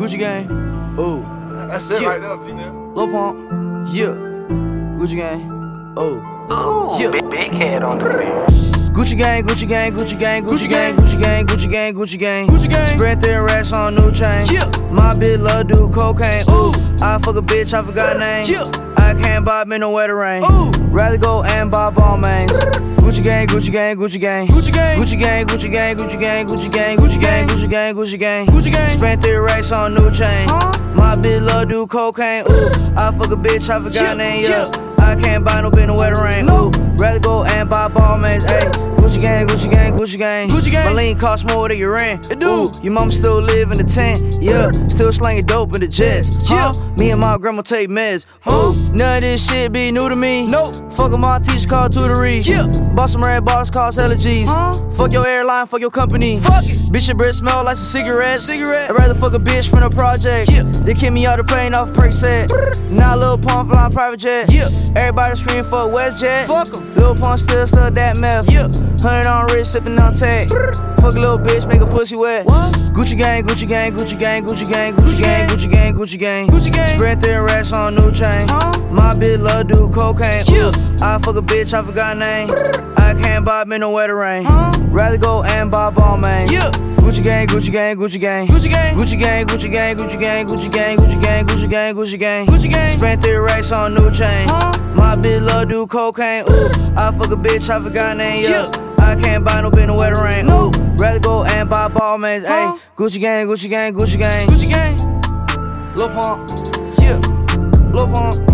Gucci gang, oh. That's it right there, T-Now. Lil Pump, yeah. Gucci gang, oh. Ooh, Yeah. big head on the beat. Gucci gang, Gucci gang, Gucci gang, Gucci gang, Gucci gang, Gucci gang, Gucci gang, Gucci gang. Spread thin racks on new chain. Yeah. My bitch love do cocaine. Ooh, I fuck a bitch, I forgot name. Yeah. I can't buy me no wetter rain. Ooh. Rather go and buy ball mains. Gucci gang, Gucci gang, Gucci gang, Gucci gang. Gucci gang, Gucci gang, Gucci gang, Gucci gang, Gucci gang, Gucci gang, Gucci gang, Gucci gang. Spent 3 racks on new chain. Huh? My bitch love do cocaine. Ooh, I fuck a bitch, I forgot name. Yeah. I can't buy no bitch no wetter rain. No. Ooh, rather go and buy ball mains. Ayy. Gucci gang, Gucci gang, Gucci gang. Gucci gang. My lean cost more than your rent. It do. Ooh, your mama still live in the tent. Yeah, still slanging dope in the jets. Huh? Me and my grandma take meds. Ooh, none of this shit be new to me. Nope. Fuck with my teacher called tutory. Yeah. Bought some red bottles, cost hella G's. Huh? Fuck your airline, fuck your company. Fuck it. Bitch, your breath smell like some cigarettes. Cigarette. I'd rather fuck a bitch from the project. Yeah. They kick me out the plane off perk set. Now Lil Pump flying private jet. Yeah. Everybody scream for WestJet. Fuck 'em. Lil Pump still stuck that meth. Yeah. 100 on wrist, sippin' on tech. Fuck a little bitch, make a pussy wet. What? Gucci gang, Gucci gang, Gucci gang, Gucci gang, Gucci gang, Gucci gang, Gucci gang, Gucci gang. Spread thin racks on new chain. Huh? My bitch love do cocaine. Yeah. Ooh, I fuck a bitch, I forgot name. I can't buy me no wetter rain. Huh? Rather go and buy ball mains. Yeah. Gucci gang, Gucci gang, Gucci gang, Gucci gang. Gucci gang, Gucci gang, Gucci gang, Gucci gang, Gucci gang, Gucci gang, Gucci gang, Gucci gang. Spent 3 racks on new chain. Huh? My bitch love do cocaine. Ooh, I fuck a bitch, I forgot name. Yeah. Yeah. I can't buy no bitch no wetter rain. No. Ooh, rather go and buy ball mains. Huh? Ayy, Gucci gang, Gucci gang, Gucci gang, Gucci gang. Lil Pump, yeah, Lil Pump.